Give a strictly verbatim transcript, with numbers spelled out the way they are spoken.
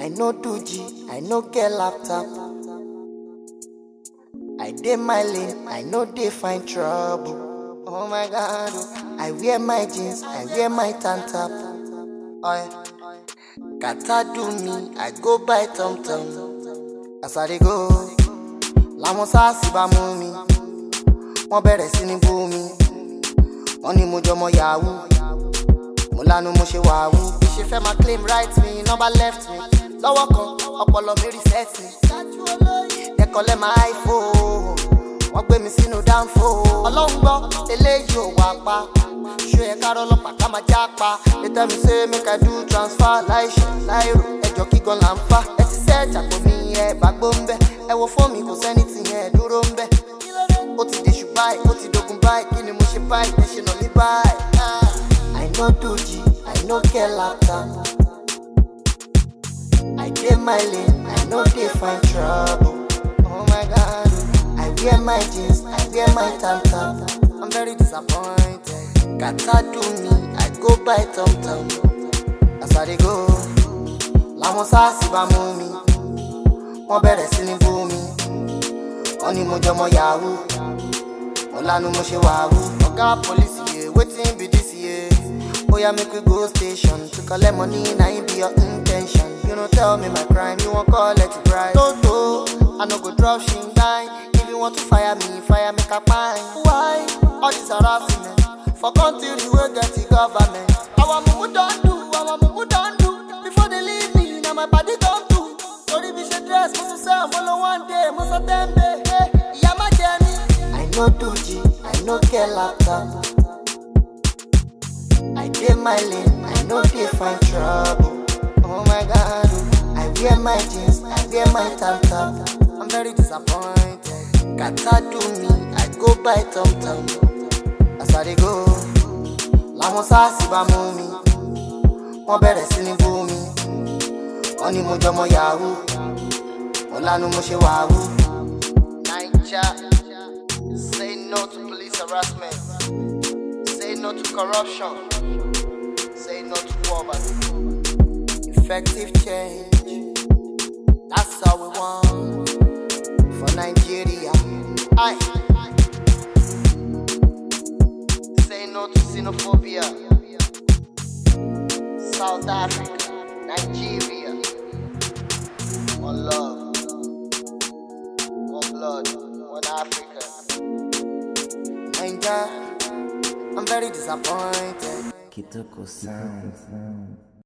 I no do G, I no get laptop. I dey my lane, I no dey find trouble. Oh my God, oh. I wear my jeans, I wear my tank top. Oh yeah. Kata do me, I go buy Tom Tom. As I dey go, làwọn sáàsì bá mú mi. Wọ́n bẹ̀rẹ̀ sí ní bú mi. Wọ́n ní mo jọmọ yahoo. Mo lanu mo ṣe wàhú. Bí ṣe fẹ́ máa claim right mi, nọ́mbà left mi. Lọ́wọ́ kan, ọpọlọ mi reset mi. They collect my iPhone. Wọ́n gbé mi sínú dáńfó. Ọlọ́run gbọ́, eléyìí ò wá pa. Ṣé ẹ kárọ́ ọlọ́pàá ká máa já pa? They tell me say make I do transfer láìṣe láìrò. Ẹjọ́ kígan là ń fà. Ẹ ti sẹ́ẹ̀tì àpò mi ẹ gbàgbó ń bẹ̀. Ẹ wo fóònù mi kò sẹ́ni tì yẹn dúró ń bẹ̀. Ó ti dèṣù báyìí, ó ti dogun báyìí. Kí ni mo ṣe báyìí? Ẹ ṣe nà mí báyìí. I no do G, I no get laptop. I dey my lane, I no dey find trouble. Oh my God, I wear my jeans, I wear my tank top. I'm very disappointed. Kata do me, I go buy Tom Tom. As I dey go, làwọn sáàsì bá mú mi. Wọ́n bẹ̀rẹ̀ sí ní bú mi. Wọ́n ní mo jọmọ yahoo. Mo lanu mo ṣe wàhú. Ọ̀gá police yẹ, wetin be this yẹ? Oya make we go station to collect money, na im be your intention. You no tell me my crime, you wan call it bribe. No, no, I no go drop shingbai. If you want to fire me, fire me kapine. Why? All this harassment for country wey get the government. Our mumu don do, our mumu don do. Before they leave me, na my body don do. Tori bi ṣe dress, mo tún sell, mo lo one day, mo sọ tembe. Ìyá má jẹ mí. I no do G, I no get laptop. I dey my lane, I no dey find trouble. Oh my God, oh. I wear my jeans, I wear my tank top. I'm very disappointed. Kata do me, I go buy Tom Tom. As I dey go, làwọn sáàsì bá mú mi. Wọ́n bẹ̀rẹ̀ sí ní bú mi. Wọ́n ní mo jọmọ yahoo. Mo lanu mo ṣe wàhú. Naija, say no to police harassment. Say no to corruption. Say no to poverty. Effective change. That's all we want for Nigeria. Aye. Say no to xenophobia. South Africa, Nigeria. One love, one blood, one Africa. Nigeria. I'm very disappointed. Kitoko sound.